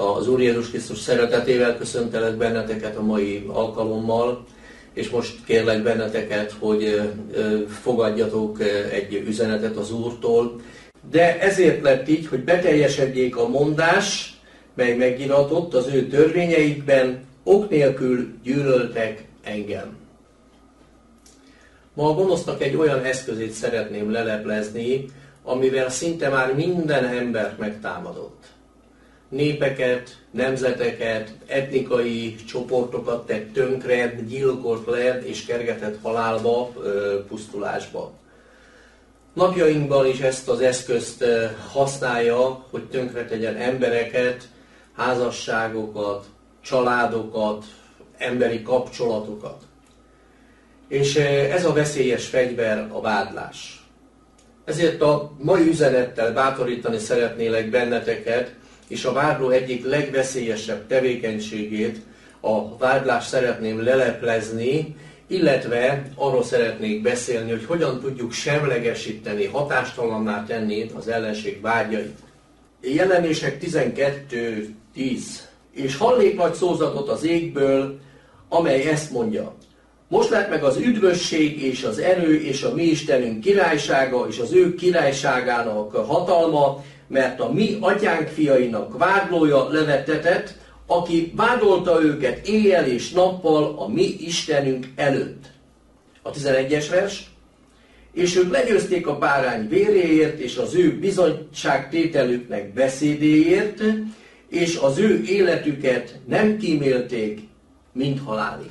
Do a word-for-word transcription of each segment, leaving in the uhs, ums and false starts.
Az Úr Jézus Krisztus szeretetével köszöntelek benneteket a mai alkalommal, és most kérlek benneteket, hogy fogadjatok egy üzenetet az Úrtól. De ezért lett így, hogy beteljesedjék a mondás, mely megiratott az ő törvényeikben, ok nélkül gyűlöltek engem. Ma a gonosznak egy olyan eszközét szeretném leleplezni, amivel szinte már minden embert megtámadott. Népeket, nemzeteket, etnikai csoportokat tett tönkre, gyilkolt le és kergetett halálba, pusztulásba. Napjainkban is ezt az eszközt használja, hogy tönkretegyen embereket, házasságokat, családokat, emberi kapcsolatokat. És ez a veszélyes fegyver a vádlás. Ezért a mai üzenettel bátorítani szeretnélek benneteket, és a vádló egyik legveszélyesebb tevékenységét, a vádlást szeretném leleplezni, illetve arról szeretnék beszélni, hogy hogyan tudjuk semlegesíteni, hatástalanná tenni az ellenség vágyait. Jelenések tizenkettő tíz. És hallék nagy szózatot az égből, amely ezt mondja: most lett meg az üdvösség és az erő és a mi Istenünk királysága és az ő királyságának hatalma, mert a mi atyánk fiainak vádlója levettetett, aki vádolta őket éjjel és nappal a mi Istenünk előtt. A tizenegyes vers. És ők legyőzték a bárány véréért, és az ő bizonyságtételüknek beszédéért, és az ő életüket nem kímélték, mint halálig.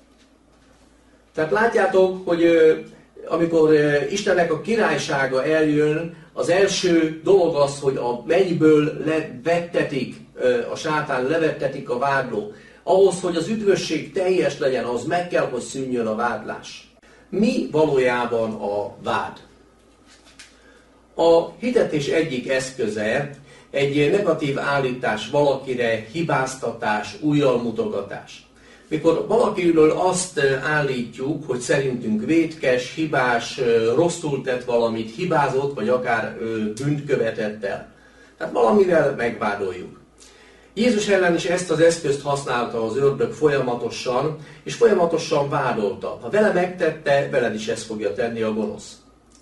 Tehát látjátok, hogy amikor Istennek a királysága eljön, az első dolog az, hogy a mennyből levettetik, a sátán levettetik a vádló. Ahhoz, hogy az üdvösség teljes legyen, az meg kell, hogy szűnjön a vádlás. Mi valójában a vád? A hidetés egyik eszköze egy negatív állítás valakire, hibáztatás, újjalmutogatás. Mikor valakiről azt állítjuk, hogy szerintünk vétkes, hibás, rosszul tett valamit, hibázott, vagy akár bűnt követett el. Tehát valamivel megvádoljuk. Jézus ellen is ezt az eszközt használta az ördög folyamatosan, és folyamatosan vádolta. Ha vele megtette, veled is ezt fogja tenni a gonosz.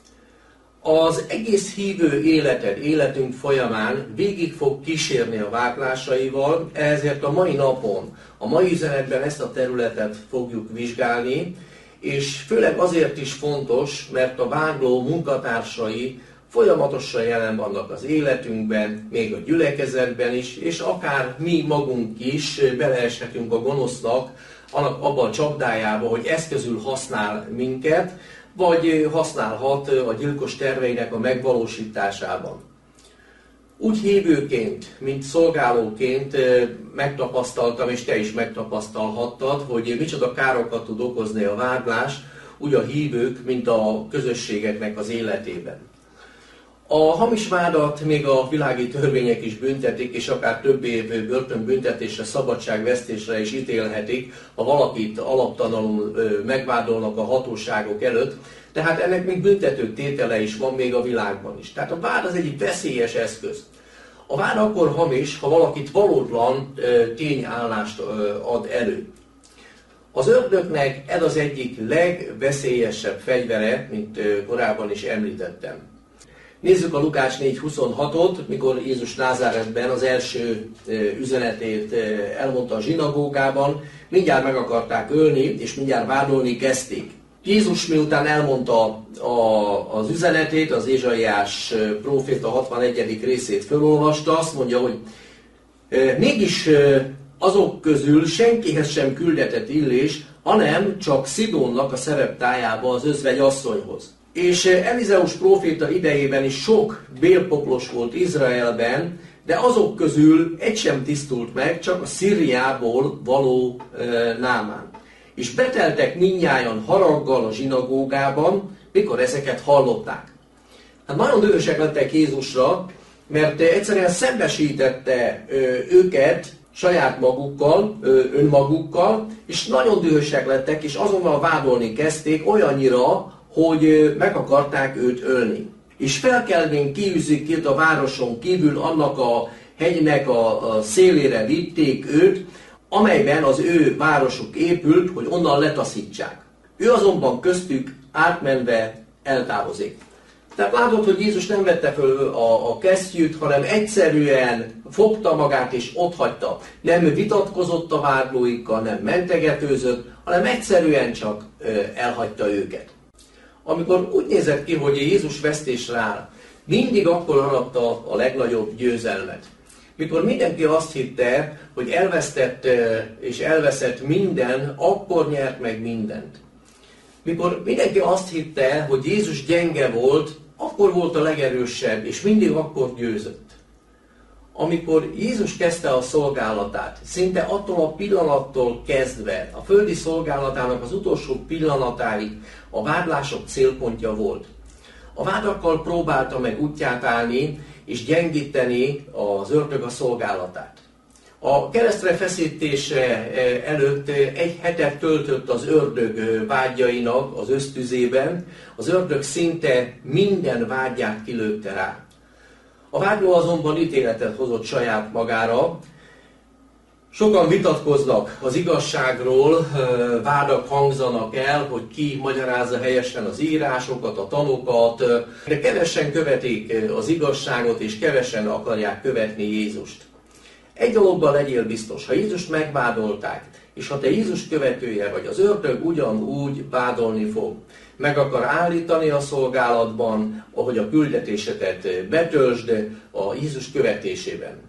Az egész hívő életed, életünk folyamán végig fog kísérni a vádlásaival, ezért a mai napon, a mai üzenetben ezt a területet fogjuk vizsgálni, és főleg azért is fontos, mert a vádló munkatársai folyamatosan jelen vannak az életünkben, még a gyülekezetben is, és akár mi magunk is beleeshetünk a gonosznak abban a csapdájába, hogy eszközül használ minket, vagy használhat a gyilkos terveinek a megvalósításában. Úgy hívőként, mint szolgálóként megtapasztaltam, és te is megtapasztalhattad, hogy micsoda károkat tud okozni a vádlás, úgy a hívők, mint a közösségeknek az életében. A hamis vádat még a világi törvények is büntetik, és akár több év börtönbüntetésre, szabadságvesztésre is ítélhetik, ha valakit alaptalanul megvádolnak a hatóságok előtt. Tehát ennek még büntető tétele is van még a világban is. Tehát a vád az egyik veszélyes eszköz. A vád akkor hamis, ha valakit valótlan tényállást ad elő. Az ördögnek ez az egyik legveszélyesebb fegyvere, mint korábban is említettem. Nézzük a Lukács négy huszonhatot, mikor Jézus Názáretben az első üzenetét elmondta a zsinagógában, mindjárt meg akarták ölni, és mindjárt vádolni kezdték. Jézus miután elmondta a, az üzenetét, az Ézsaiás próféta hatvanegyedik részét felolvasta, azt mondja, hogy mégis azok közül senkihez sem küldetett Illés, hanem csak Szidónnak a szereptájába, az özvegy asszonyhoz. És Elizeus próféta idejében is sok bélpoklos volt Izraelben, de azok közül egy sem tisztult meg, csak a Szíriából való e, Námán. És beteltek mindnyájan haraggal a zsinagógában, mikor ezeket hallották. Hát nagyon dühösek lettek Jézusra, mert egyszerűen szembesítette e, őket saját magukkal, e, önmagukkal, és nagyon dühösek lettek, és azonnal vádolni kezdték olyannyira, hogy meg akarták őt ölni. És felkelvén kiűzik itt a városon kívül annak a hegynek a, a szélére vitték őt, amelyben az ő városuk épült, hogy onnan letaszítsák. Ő azonban köztük átmenve eltávozik. Tehát látod, hogy Jézus nem vette föl a, a kesztyűt, hanem egyszerűen fogta magát és otthagyta. Nem vitatkozott a vádlóikkal, nem mentegetőzött, hanem egyszerűen csak ö, elhagyta őket. Amikor úgy nézett ki, hogy Jézus vesztésre áll, mindig akkor aratta a legnagyobb győzelmet. Mikor mindenki azt hitte, hogy elvesztett és elveszett minden, akkor nyert meg mindent. Mikor mindenki azt hitte, hogy Jézus gyenge volt, akkor volt a legerősebb, és mindig akkor győzött. Amikor Jézus kezdte a szolgálatát, szinte attól a pillanattól kezdve, a földi szolgálatának az utolsó pillanatáig a vádlások célpontja volt. A vádakkal próbálta meg útját állni, és gyengíteni az ördög a szolgálatát. A keresztre feszítése előtt egy hetet töltött az ördög vágyainak az ösztüzében, az ördög szinte minden vágyát kilőtte rá. A vádló azonban ítéletet hozott saját magára. Sokan vitatkoznak az igazságról, vádak hangzanak el, hogy ki magyarázza helyesen az írásokat, a tanokat, de kevesen követik az igazságot, és kevesen akarják követni Jézust. Egy dologban legyél biztos, ha Jézust megvádolták, és ha te Jézus követője vagy, az ördög ugyanúgy vádolni fog. Meg akar állítani a szolgálatban, ahogy a küldetésedet betöltsd a Jézus követésében.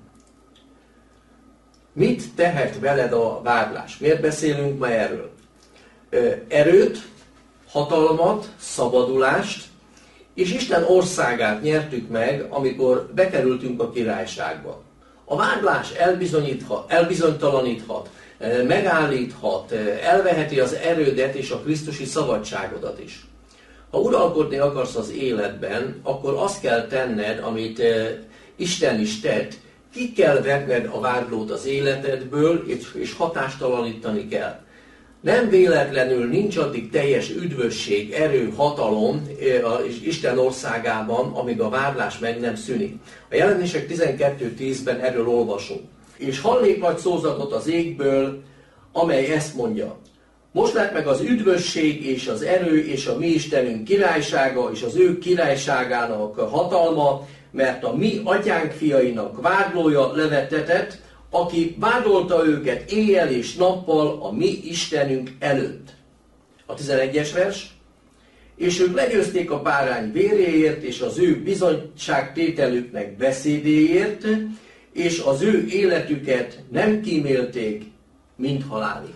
Mit tehet veled a vádlás? Miért beszélünk ma erről? Erőt, hatalmat, szabadulást, és Isten országát nyertük meg, amikor bekerültünk a királyságba. A vádlás elbizonyíthat, elbizonytalaníthat, megállíthat, elveheti az erődet és a krisztusi szabadságodat is. Ha uralkodni akarsz az életben, akkor azt kell tenned, amit Isten is tett, ki kell venned a vádlót az életedből, és hatástalanítani kell. Nem véletlenül nincs addig teljes üdvösség, erő, hatalom és Isten országában, amíg a vádlás meg nem szűnik. A Jelenések tizenkettő tízben erről olvasunk. És hallék nagy szózatot az égből, amely ezt mondja. Most lett meg az üdvösség és az erő és a mi Istenünk királysága és az ő királyságának hatalma, mert a mi atyánk fiainak vádlója levettetett, aki vádolta őket éjjel és nappal a mi Istenünk előtt. A tizenegyes vers. És ők legyőzték a bárány véréért, és az ő bizonyságtételüknek beszédéért, és az ő életüket nem kímélték, mint halálig.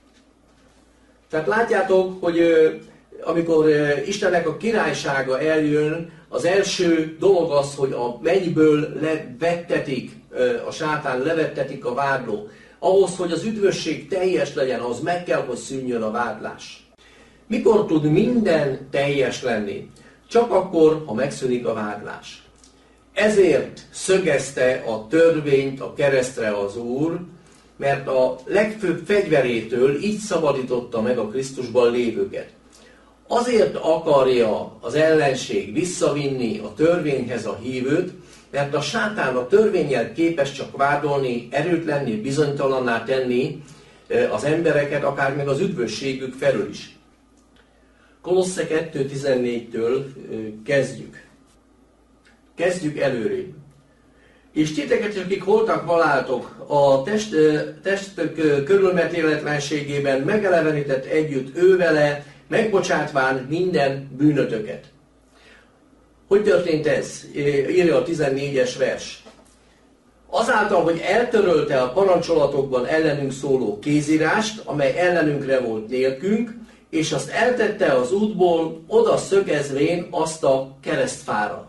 Tehát látjátok, hogy amikor Istennek a királysága eljön, az első dolog az, hogy a mennyből levettetik, a sátán levettetik a vádló. Ahhoz, hogy az üdvösség teljes legyen, az meg kell, hogy szűnjön a vádlás. Mikor tud minden teljes lenni? Csak akkor, ha megszűnik a vádlás. Ezért szögezte a törvényt a keresztre az Úr, mert a legfőbb fegyverétől így szabadította meg a Krisztusban lévőket. Azért akarja az ellenség visszavinni a törvényhez a hívőt, mert a sátán a törvénnyel képes csak vádolni, erőtlenni, bizonytalanná tenni az embereket, akár meg az üdvösségük felül is. Kolosse kettő tizennégytől kezdjük. Kezdjük előrébb. És titeket, akik holtak valáltok, a test, testök körülmetéletlenségében megelevenített együtt ővele, megbocsátván minden bűnötöket. Hogy történt ez? Írja a tizennégyes vers. Azáltal, hogy eltörölte a parancsolatokban ellenünk szóló kézírást, amely ellenünkre volt nélkünk, és azt eltette az útból, oda szögezvén azt a keresztfára.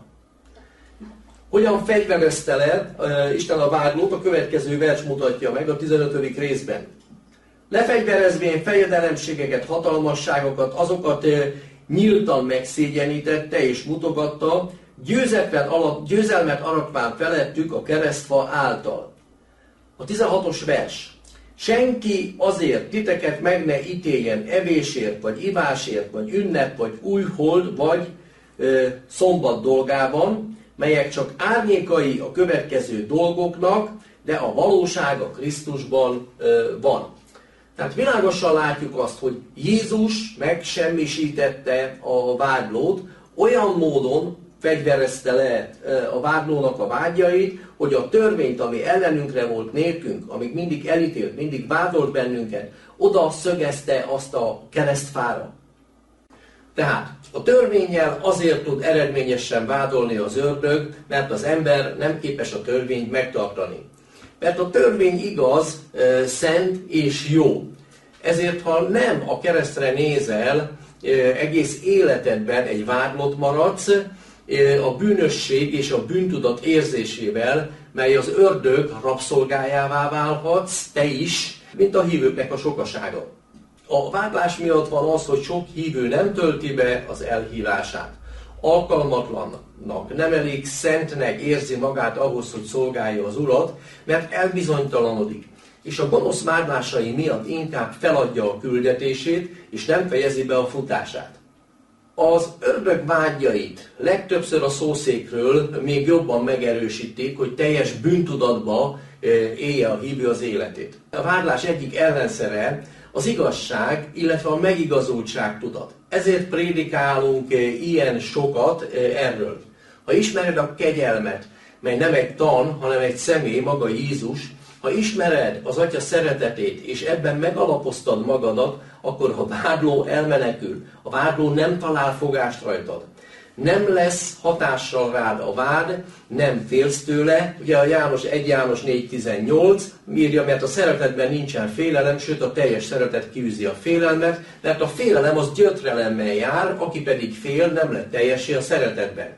Hogyan fegyverezte le uh, Isten a vádlót, a következő vers mutatja meg a tizenötödik részben. Lefegyverezvén fejedelemségeket, hatalmasságokat, azokat uh, nyíltan megszégyenítette és mutogatta, alap, győzelmet aratván felettük a keresztfa által. A tizenhatos vers. Senki azért titeket meg ne ítéljen evésért, vagy ivásért, vagy ünnep, vagy új hold, vagy ö, szombat dolgában, melyek csak árnyékai a következő dolgoknak, de a valóság a Krisztusban van. Tehát világosan látjuk azt, hogy Jézus megsemmisítette a vádlót, olyan módon fegyverezte le a vádlónak a vágyait, hogy a törvényt, ami ellenünkre volt nélkünk, amíg mindig elítélt, mindig vádolt bennünket, oda szögezte azt a keresztfára. Tehát a törvénnyel azért tud eredményesen vádolni az ördög, mert az ember nem képes a törvényt megtartani. Mert a törvény igaz, szent és jó. Ezért, ha nem a keresztre nézel, egész életedben egy vádlott maradsz, a bűnösség és a bűntudat érzésével, mely az ördög rabszolgájává válhatsz, te is, mint a hívőknek a sokasága. A vádlás miatt van az, hogy sok hívő nem tölti be az elhívását. Alkalmatlannak, nem elég szentnek érzi magát ahhoz, hogy szolgálja az Urat, mert elbizonytalanodik, és a gonosz vádlásai miatt inkább feladja a küldetését, és nem fejezi be a futását. Az ördög vágyait legtöbbször a szószékről még jobban megerősítik, hogy teljes bűntudatba élje a hívő az életét. A vádlás egyik ellenszere az igazság, illetve a megigazultság tudat. Ezért prédikálunk ilyen sokat erről. Ha ismered a kegyelmet, mely nem egy tan, hanem egy személy, maga Jézus, ha ismered az Atya szeretetét, és ebben megalapoztad magadat, akkor a vádló elmenekül. A vádló nem talál fogást rajtad. Nem lesz hatással rád a vád, nem félsz tőle. Ugye a János egy János négy tizennyolc írja, mert a szeretetben nincsen félelem, sőt a teljes szeretet kiűzi a félelmet, mert a félelem az gyötrelemmel jár, aki pedig fél, nem lett teljessé a szeretetben.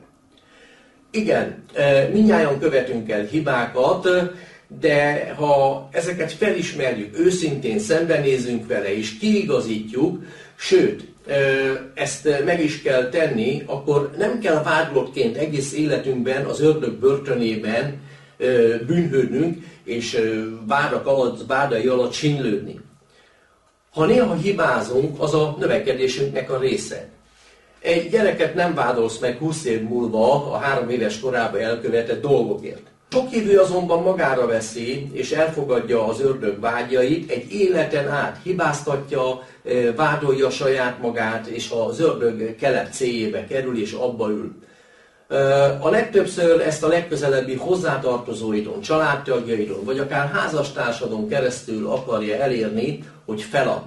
Igen, mindnyájan követünk el hibákat, de ha ezeket felismerjük, őszintén szembenézünk vele és kiigazítjuk, sőt, ezt meg is kell tenni, akkor nem kell vádlottként egész életünkben az ördög börtönében bűnhődnünk és vádak alatt, vádai alatt sínylődni. Ha néha hibázunk, az a növekedésünknek a része. Egy gyereket nem vádolsz meg húsz év múlva a három éves korában elkövetett dolgokért. Sok hívő azonban magára veszi és elfogadja az ördög vágyait, egy életen át hibáztatja, vádolja saját magát, és az ördög kelepcéjébe kerül és abba ül. A legtöbbször ezt a legközelebbi hozzátartozóidon, családtagjaidon, vagy akár házastársadon keresztül akarja elérni, hogy feladd.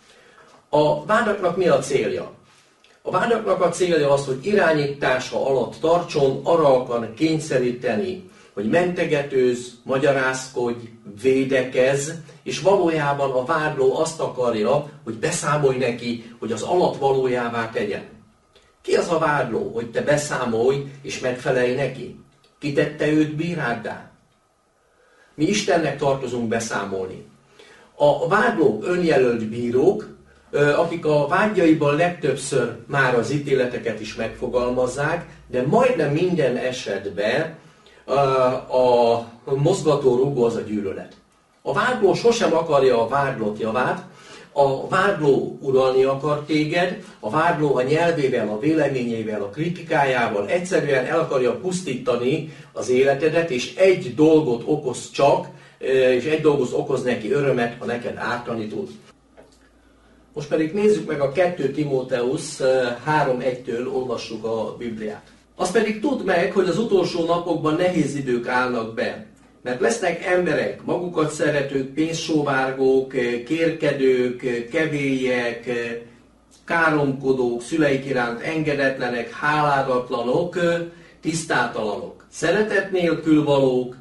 A vádaknak mi a célja? A vádaknak a célja az, hogy irányítása alatt tartson, arra akar kényszeríteni, hogy mentegetőzz, magyarázkodj, védekez, és valójában a vádló azt akarja, hogy beszámolj neki, hogy az alattvalójává tegyen. Ki az a vádló, hogy te beszámolj és megfelelj neki? Ki tette őt bíráddá? Mi Istennek tartozunk beszámolni. A vádlók önjelölt bírók, akik a vágyaiban legtöbbször már az ítéleteket is megfogalmazzák, de majdnem minden esetben a mozgató rúgó az a gyűlölet. A vádló sosem akarja a vádlott javát, a vádló uralni akar téged, a vádló a nyelvével, a véleményével, a kritikájával egyszerűen el akarja pusztítani az életedet, és egy dolgot okoz csak, és egy dolgot okoz neki örömet, ha neked ártani tud. Most pedig nézzük meg a kettő Timóteusz három egytől olvassuk a Bibliát. Azt pedig tudd meg, hogy az utolsó napokban nehéz idők állnak be. Mert lesznek emberek, magukat szeretők, pénzsóvárgók, kérkedők, kevélyek, káromkodók, szüleik iránt engedetlenek, háládatlanok, tisztátalanok, szeretet nélkül valók,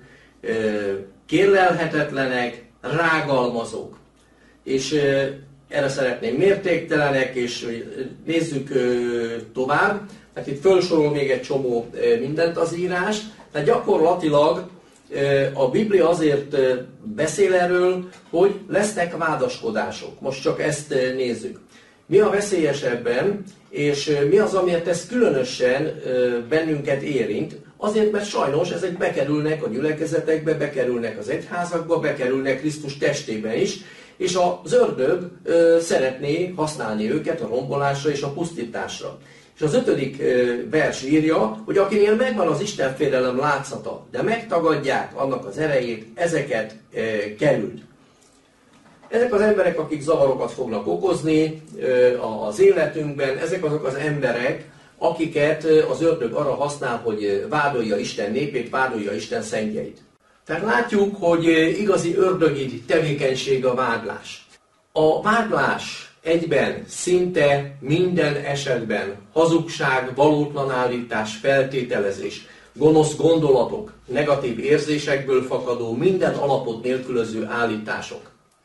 kérlelhetetlenek, rágalmazók. És erre szeretném mértéktelenek, és nézzük tovább. Tehát itt felsorol még egy csomó mindent az írás. Tehát gyakorlatilag a Biblia azért beszél erről, hogy lesznek vádaskodások. Most csak ezt nézzük. Mi a veszélyesebben, és mi az, amiért ez különösen bennünket érint? Azért, mert sajnos ezek bekerülnek a gyülekezetekbe, bekerülnek az egyházakba, bekerülnek Krisztus testébe is, és az ördög szeretné használni őket a rombolásra és a pusztításra. És az ötödik vers írja, hogy akinél megvan az istenfélelem látszata, de megtagadják annak az erejét, ezeket került. Ezek az emberek, akik zavarokat fognak okozni az életünkben, ezek azok az emberek, akiket az ördög arra használ, hogy vádolja Isten népét, vádolja Isten szentjeit. Tehát látjuk, hogy igazi ördögi tevékenység a vádlás. A vádlás egyben szinte minden esetben hazugság, valótlan állítás, feltételezés, gonosz gondolatok, negatív érzésekből fakadó, minden alapot nélkülöző állítások.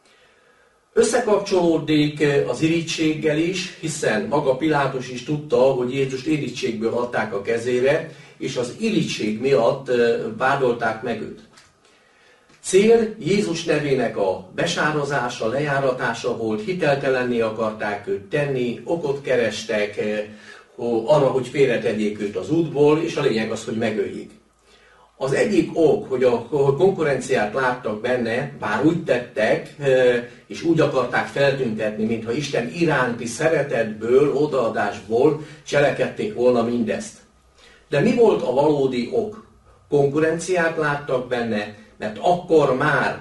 Összekapcsolódik az irítséggel is, hiszen maga Pilátus is tudta, hogy Jézust irítségből adták a kezére, és az irítség miatt vádolták meg őt. Cél Jézus nevének a besározása, lejáratása volt, hiteltelenné akarták őt tenni, okot kerestek arra, hogy félretegyék őt az útból, és a lényeg az, hogy megöljék. Az egyik ok, hogy a konkurenciát láttak benne, bár úgy tettek, és úgy akarták feltüntetni, mintha Isten iránti szeretetből, odaadásból cselekedték volna mindezt. De mi volt a valódi ok? Konkurenciát láttak benne, mert akkor már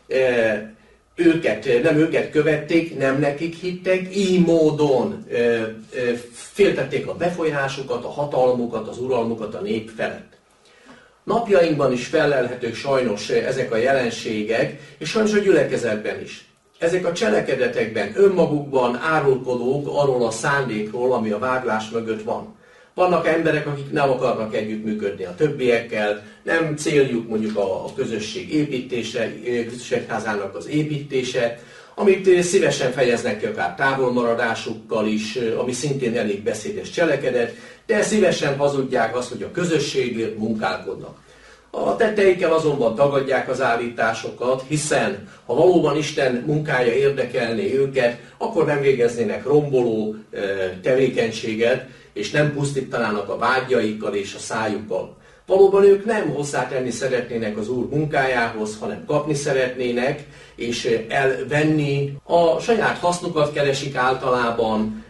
e, őket, nem őket követték, nem nekik hittek, így módon e, e, féltették a befolyásukat, a hatalmukat, az uralmukat a nép felett. Napjainkban is felelhetők sajnos ezek a jelenségek, és sajnos a gyülekezetben is. Ezek a cselekedetekben önmagukban árulkodók arról a szándékról, ami a vádlás mögött van. Vannak emberek, akik nem akarnak együttműködni a többiekkel, nem céljuk mondjuk a közösség építése, közösségházának az építése, amit szívesen fejeznek ki akár távolmaradásukkal is, ami szintén elég beszédes cselekedet, de szívesen hazudják azt, hogy a közösségért munkálkodnak. A tetteikkel azonban tagadják az állításokat, hiszen ha valóban Isten munkája érdekelné őket, akkor nem végeznének romboló tevékenységet, és nem pusztítanának a vágyaikkal és a szájukkal. Valóban ők nem hozzátenni szeretnének az Úr munkájához, hanem kapni szeretnének, és elvenni. A saját hasznukat keresik általában,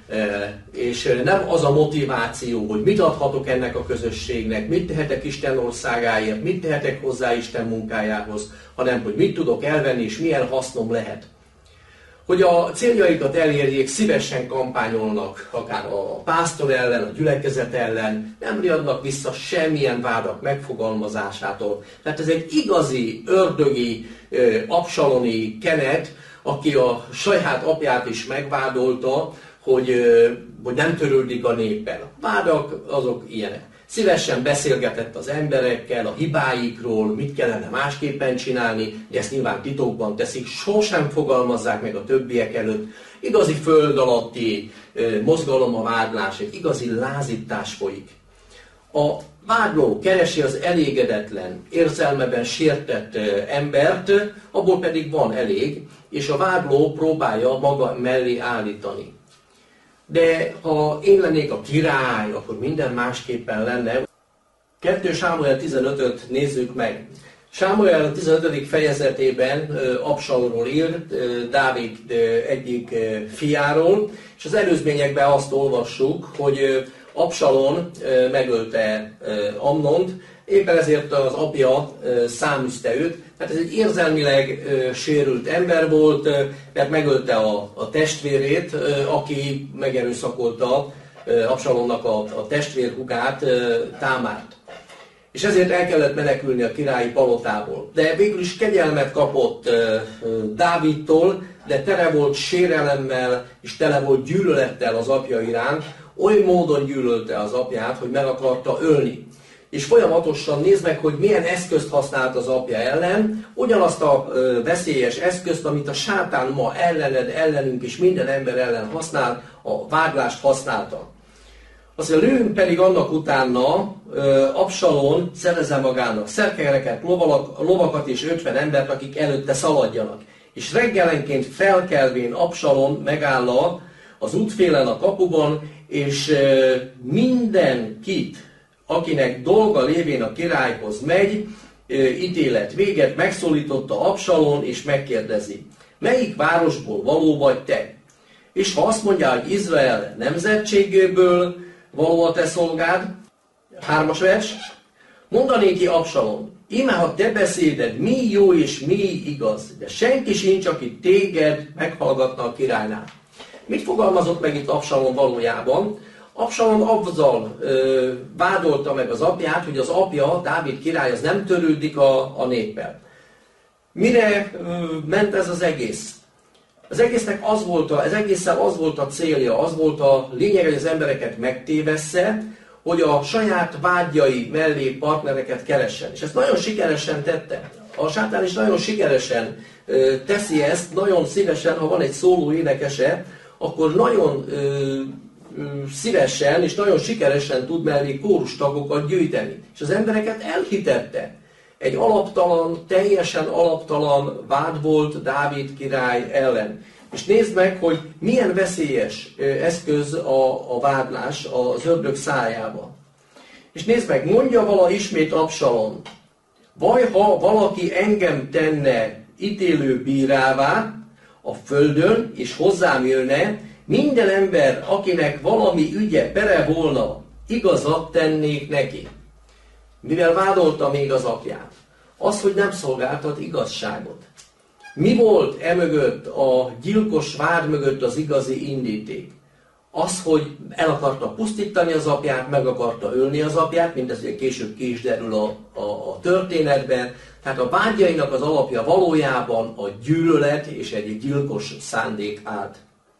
és nem az a motiváció, hogy mit adhatok ennek a közösségnek, mit tehetek Isten országáért, mit tehetek hozzá Isten munkájához, hanem hogy mit tudok elvenni, és milyen hasznom lehet. Hogy a céljaikat elérjék, szívesen kampányolnak, akár a pásztor ellen, a gyülekezet ellen, nem riadnak vissza semmilyen vádak megfogalmazásától. Tehát ez egy igazi, ördögi, absaloni kenet, aki a saját apját is megvádolta, hogy, hogy nem törődik a néppel. A vádak azok ilyenek. Szívesen beszélgetett az emberekkel a hibáikról, mit kellene másképpen csinálni, de ezt nyilván titokban teszik, sosem fogalmazzák meg a többiek előtt. Igazi föld alatti mozgalom a vádlás, egy igazi lázítás folyik. A vádló keresi az elégedetlen, érzelmeben sértett embert, abból pedig van elég, és a vádló próbálja maga mellé állítani. De ha én lennék a király, akkor minden másképpen lenne. kettő Sámuel tizenötöt nézzük meg. Sámuel tizenötödik fejezetében Absalomról ír, Dávid egyik fiáról, és az előzményekben azt olvassuk, hogy Absalom megölte Amnont, éppen ezért az apja száműzte őt. Tehát ez egy érzelmileg sérült ember volt, mert megölte a, a testvérét, aki megerőszakolta Absalomnak a, a testvérhugát, Támárt. És ezért el kellett menekülni a királyi palotából. De végül is kegyelmet kapott Dávidtól, de tele volt sérelemmel, és tele volt gyűlölettel az apja iránt, oly módon gyűlölte az apját, hogy meg akarta ölni. És folyamatosan nézd meg, hogy milyen eszközt használt az apja ellen, ugyanazt a ö, veszélyes eszközt, amit a sátán ma ellened, ellenünk és minden ember ellen használ, a vádlást használta. Azt a lőn pedig annak utána ö, Absalom szerezze magának szerkeleket, lovakat és ötven embert, akik előtte szaladjanak. És reggelenként felkelvén Absalom megáll az útfélen a kapuban, és ö, mindenkit, akinek dolga lévén a királyhoz megy, ítélet véget, megszólította Absalom, és megkérdezi, melyik városból való vagy te? És ha azt mondja, hogy Izrael nemzetségéből, való a te szolgád, hármas vers, mondanéki Absalom, íme ha te beszéded, mi jó és mi igaz, de senki sincs, aki téged meghallgatna a királynál. Mit fogalmazott meg itt Absalom valójában? Absalom azzal ö, vádolta meg az apját, hogy az apja, Dávid király, az nem törődik a, a néppel. Mire ö, ment ez az egész? Az egésznek az volt a, az egészen az volt a célja, az volt a lényeg, hogy az embereket megtévessze, hogy a saját vágyai mellé partnereket keressen. És ezt nagyon sikeresen tette. A sátán is nagyon sikeresen ö, teszi ezt, nagyon szívesen, ha van egy szóló énekese, akkor nagyon ö, ö, szívesen és nagyon sikeresen tud mellé kórustagokat gyűjteni. És az embereket elhitette. Egy alaptalan, teljesen alaptalan vád volt Dávid király ellen. És nézd meg, hogy milyen veszélyes eszköz a, a vádlás az ördög szájába. És nézd meg, mondja vala ismét Absalom, vaj ha valaki engem tenne ítélő bírává a földön, és hozzám jönne, minden ember, akinek valami ügye, pere volna, igazat tennék neki. Mivel vádolta még az apját? Az, hogy nem szolgáltat igazságot. Mi volt emögött, a gyilkos vád mögött az igazi indíték? Az, hogy el akarta pusztítani az apját, meg akarta ölni az apját, mint ez később ki is derül a, a, a történetben. Tehát a vágyainak az alapja valójában a gyűlölet és egy gyilkos szándék állt.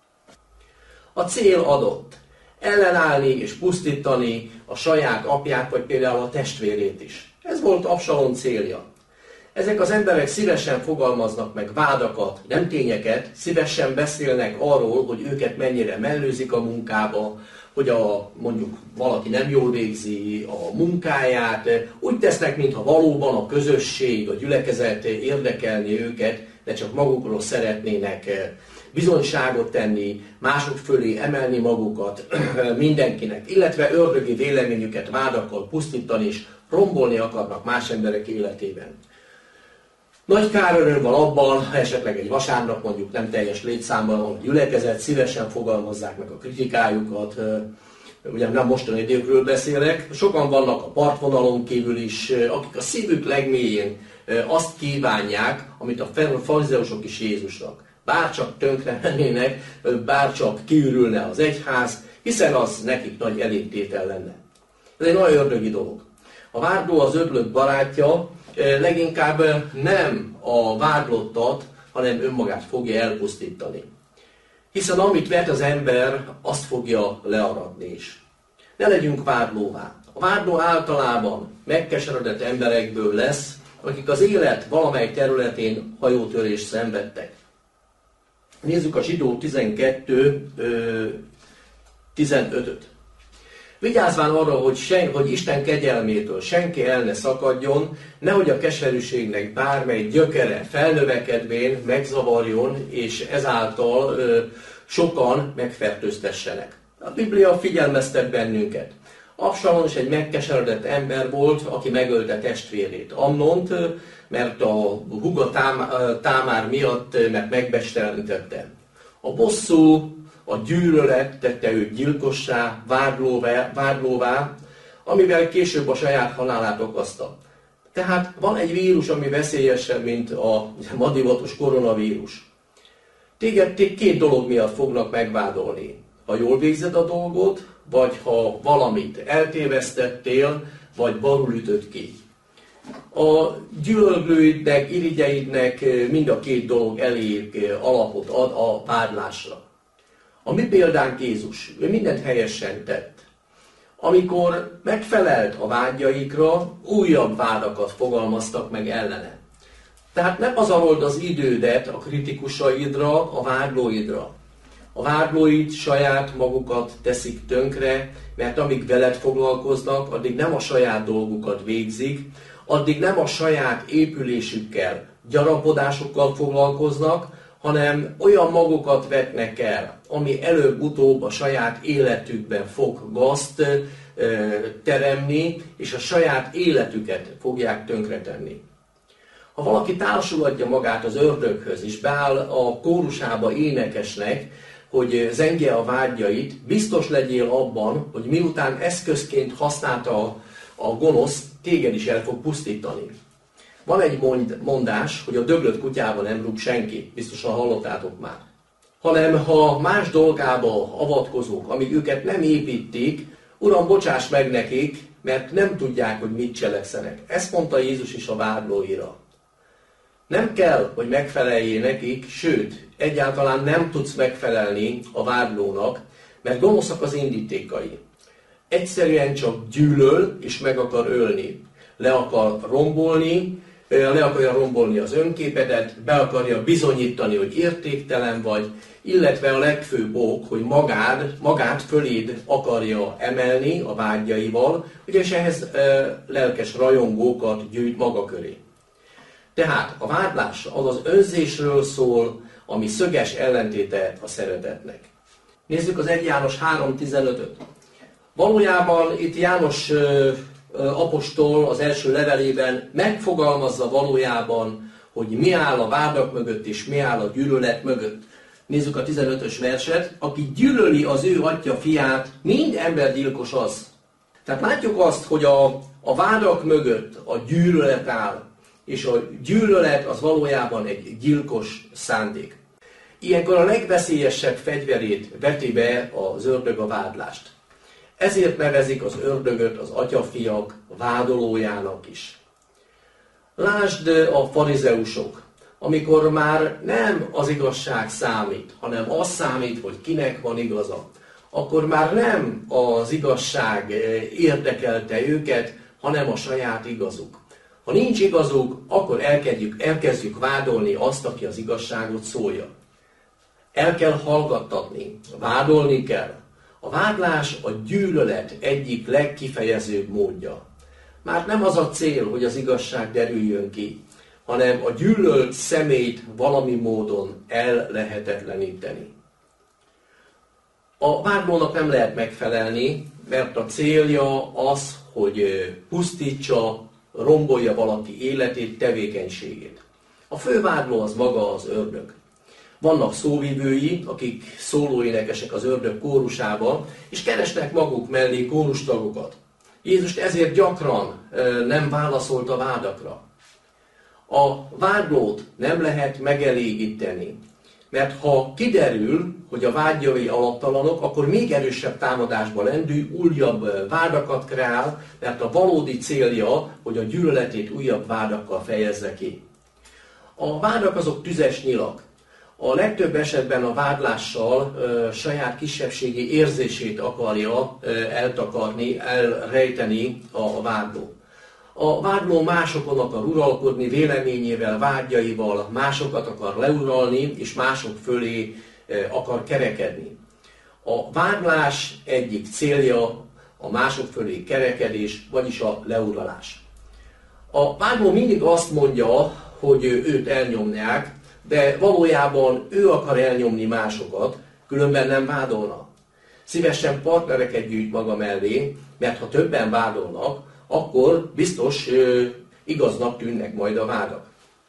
A cél adott. Ellenállni és pusztítani a saját apját, vagy például a testvérét is. Ez volt Absalom célja. Ezek az emberek szívesen fogalmaznak meg vádakat, nem tényeket, szívesen beszélnek arról, hogy őket mennyire mellőzik a munkába, hogy a, mondjuk valaki nem jól végzi a munkáját, úgy tesznek, mintha valóban a közösség, a gyülekezet érdekelni őket, de csak magukról szeretnének bizonyságot tenni, mások fölé emelni magukat mindenkinek, illetve ördögi véleményüket vádakkal pusztítani és rombolni akarnak más emberek életében. Nagy kár öröm van abban, ha esetleg egy vasárnap mondjuk nem teljes létszámban van a gyülekezet, szívesen fogalmazzák meg a kritikájukat, ugye nem mostani időkről beszélek, sokan vannak a partvonalon kívül is, akik a szívük legmélyén azt kívánják, amit a farizeusok is Jézusnak. Bárcsak tönkre mennének, bárcsak kiürülne az egyház, hiszen az nekik nagy elégtétel lenne. Ez egy nagy ördögi dolog. A vádló az öblök barátja, leginkább nem a vádlottat, hanem önmagát fogja elpusztítani. Hiszen amit vet az ember, azt fogja learatni is. Ne legyünk vádlóvá. A vádló általában megkeseredett emberekből lesz, akik az élet valamely területén hajótörést szenvedtek. Nézzük a Zsidó tizenkettő tizenötöt. Vigyázzván arra, hogy, sen, hogy Isten kegyelmétől senki el ne szakadjon, nehogy a keserűségnek bármely gyökere felnövekedvén megzavarjon, és ezáltal ö, sokan megfertőztessenek. A Biblia figyelmeztet bennünket. Absalom is egy megkeseredett ember volt, aki megölte testvérét, Amnont, mert a húga Támár miatt, mert megbestelenítette. A bosszú, a gyűlölet tette őt gyilkossá, vádlóvá, vádlóvá, amivel később a saját halálát okozta. Tehát van egy vírus, ami veszélyesebb, mint a ma divatos koronavírus. Téged két dolog miatt fognak megvádolni. Ha jól végzed a dolgot, vagy ha valamit eltévesztettél, vagy balul ütött ki. A gyűlölőidnek, irigyeidnek mind a két dolog elég alapot ad a vádlásra. A mi példánk Jézus, ő mindent helyesen tett. Amikor megfelelt a vágyaikra, újabb vádakat fogalmaztak meg ellene. Tehát ne pazarold az idődet a kritikusaidra, a vádlóidra. A vádlóid saját magukat teszik tönkre, mert amíg veled foglalkoznak, addig nem a saját dolgukat végzik, addig nem a saját épülésükkel, gyarapodásukkal foglalkoznak, hanem olyan magukat vetnek el, ami előbb-utóbb a saját életükben fog gazt e, teremni, és a saját életüket fogják tönkretenni. Ha valaki társulatja magát az ördöghöz, és beáll a kórusába énekesnek, hogy zengje a vágyait, biztos legyél abban, hogy miután eszközként használta a gonosz, téged is el fog pusztítani. Van egy mondás, hogy a döglött kutyával nem rúg senki, biztosan hallottátok már. Hanem ha más dolgába avatkozók, amíg őket nem építik, Uram, bocsáss meg nekik, mert nem tudják, hogy mit cselekszenek. Ezt mondta Jézus is a vádlóira. Nem kell, hogy megfeleljél nekik, sőt, egyáltalán nem tudsz megfelelni a vádlónak, mert gonoszak az indítékai. Egyszerűen csak gyűlöl és meg akar ölni. Le akar rombolni, le akarja rombolni az önképedet, be akarja bizonyítani, hogy értéktelen vagy, illetve a legfőbb ok, hogy magád, magát föléd akarja emelni a vágyaival, és ehhez e, lelkes rajongókat gyűjt maga köré. Tehát a vádlás az az önzésről szól, ami szöges ellentéte a szeretetnek. Nézzük az egy János három tizenötöt. Valójában itt János ö, ö, apostol az első levelében megfogalmazza valójában, hogy mi áll a vádak mögött és mi áll a gyűlölet mögött. Nézzük a tizenötös verset. Aki gyűlöli az ő atya fiát, mind embergyilkos az. Tehát látjuk azt, hogy a, a vádak mögött a gyűlölet áll, és a gyűlölet az valójában egy gyilkos szándék. Ilyenkor a legveszélyesebb fegyverét veti be az ördög a vádlást. Ezért nevezik az ördögöt az atyafiak vádolójának is. Lásd a farizeusok, amikor már nem az igazság számít, hanem az számít, hogy kinek van igaza, akkor már nem az igazság érdekelte őket, hanem a saját igazuk. Ha nincs igazuk, akkor elkezdjük, elkezdjük vádolni azt, aki az igazságot szólja. El kell hallgattatni, vádolni kell. A vádlás a gyűlölet egyik legkifejezőbb módja. Már nem az a cél, hogy az igazság derüljön ki, hanem a gyűlölt személyt valami módon ellehetetleníteni. A vádlónak nem lehet megfelelni, mert a célja az, hogy pusztítsa, rombolja valaki életét, tevékenységét. A fő vádló az maga az ördög. Vannak szóvivői, akik szólóénekesek az ördög kórusába, és keresnek maguk mellé kórustagokat. Jézus ezért gyakran nem válaszolt a vádakra. A vádlót nem lehet megelégíteni, mert ha kiderül, hogy a vágyai alaptalanok, akkor még erősebb támadásba lendül, újabb vádakat kreál, mert a valódi célja, hogy a gyűlöletét újabb vádakkal fejezze ki. A vádak azok tüzes nyilak. A legtöbb esetben a vádlással ö, saját kisebbségi érzését akarja ö, eltakarni, elrejteni a, a vádló. A vádló másokon akar uralkodni, véleményével, vágyaival, másokat akar leuralni, és mások fölé ö, akar kerekedni. A vádlás egyik célja a mások fölé kerekedés, vagyis a leuralás. A vádló mindig azt mondja, hogy őt elnyomják, de valójában ő akar elnyomni másokat, különben nem vádolna. Szívesen partnereket gyűjt maga mellé, mert ha többen vádolnak, akkor biztos ö, igaznak tűnnek majd a vádak.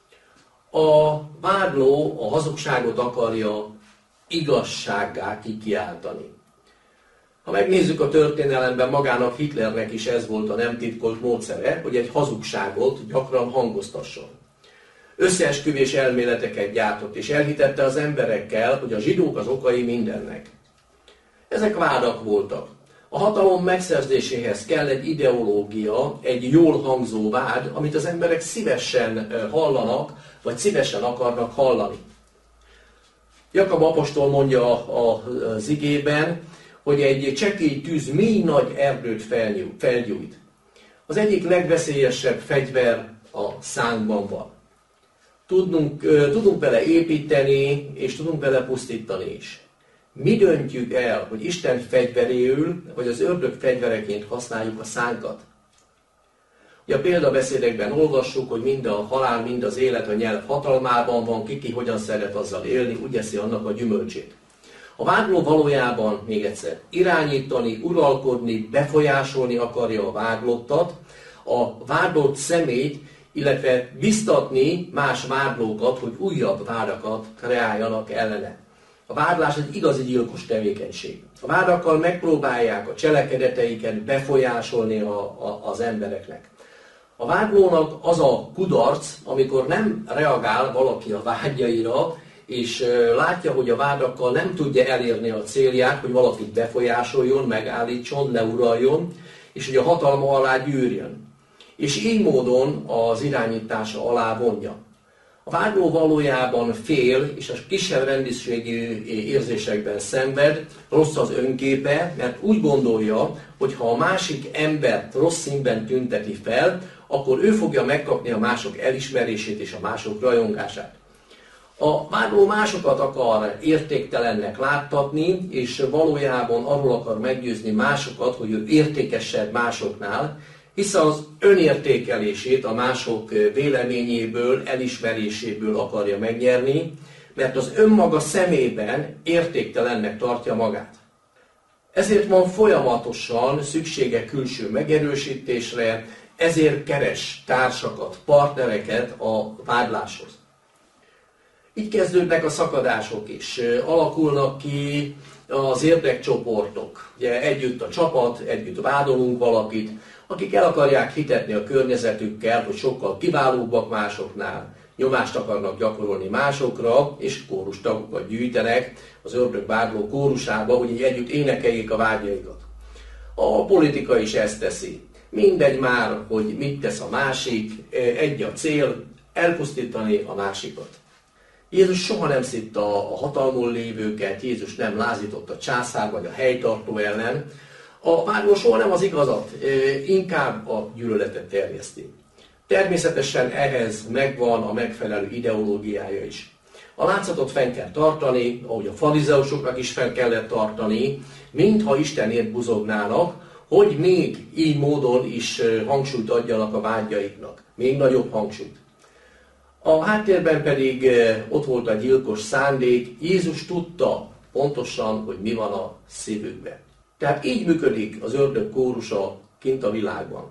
A vádló a hazugságot akarja igazsággá kikiáltani. Ha megnézzük a történelemben, magának Hitlernek is ez volt a nem titkolt módszere, hogy egy hazugságot gyakran hangoztasson. Összeesküvés elméleteket gyártott, és elhitette az emberekkel, hogy a zsidók az okai mindennek. Ezek vádak voltak. A hatalom megszerzéséhez kell egy ideológia, egy jól hangzó vád, amit az emberek szívesen hallanak, vagy szívesen akarnak hallani. Jakab apostol mondja az igében, hogy egy csekély tűz mély nagy erdőt felgyújt. Az egyik legveszélyesebb fegyver a szánkban van. Tudunk, tudunk vele építeni, és tudunk vele pusztítani is. Mi döntjük el, hogy Isten fegyveréül, vagy az ördög fegyvereként használjuk a szánkat? Ugye a példabeszédekben olvassuk, hogy mind a halál, mind az élet a nyelv hatalmában van, ki ki hogyan szeret azzal élni, úgy eszi annak a gyümölcsét. A vádló valójában, még egyszer, irányítani, uralkodni, befolyásolni akarja a vádlottat, a vádlott személyt, illetve biztatni más vádlókat, hogy újabb vádakat kreáljanak ellene. A vádlás egy igazi gyilkos tevékenység. A vádakkal megpróbálják a cselekedeteiket befolyásolni a, a, az embereknek. A vádlónak az a kudarc, amikor nem reagál valaki a vágyaira, és látja, hogy a vádakkal nem tudja elérni a célját, hogy valakit befolyásoljon, megállítson, leuraljon, és hogy a hatalma alá gyűrjön. És így módon az irányítása alá vonja. A vádló valójában fél, és a kisebb rendiségű érzésekben szenved, rossz az önképe, mert úgy gondolja, hogy ha a másik embert rossz színben tünteti fel, akkor ő fogja megkapni a mások elismerését és a mások rajongását. A vádló másokat akar értéktelennek láttatni, és valójában arról akar meggyőzni másokat, hogy ő értékesebb másoknál, hiszen az önértékelését a mások véleményéből, elismeréséből akarja megnyerni, mert az önmaga szemében értéktelennek tartja magát. Ezért van folyamatosan szüksége külső megerősítésre, ezért keres társakat, partnereket a vádláshoz. Így kezdődnek a szakadások is, alakulnak ki az érdekcsoportok. Ugye együtt a csapat, együtt vádolunk valakit, akik el akarják hitetni a környezetükkel, hogy sokkal kiválóbbak másoknál, nyomást akarnak gyakorolni másokra, és kórustagokat gyűjtenek az ördögvádló kórusába, hogy így együtt énekeljék a vágyaikat. A politika is ezt teszi. Mindegy már, hogy mit tesz a másik, egy a cél, elpusztítani a másikat. Jézus soha nem szitta a hatalmon lévőket, Jézus nem lázított a császár vagy a helytartó ellen. A vádló soha nem az igazat, inkább a gyűlöletet terjeszti. Természetesen ehhez megvan a megfelelő ideológiája is. A látszatot fenn kell tartani, ahogy a farizeusoknak is fenn kellett tartani, mintha Istenért buzognának, hogy még így módon is hangsúlyt adjanak a vágyaiknak. Még nagyobb hangsúlyt. A háttérben pedig ott volt a gyilkos szándék, Jézus tudta pontosan, hogy mi van a szívükben. Tehát így működik az ördög kórusa kint a világban.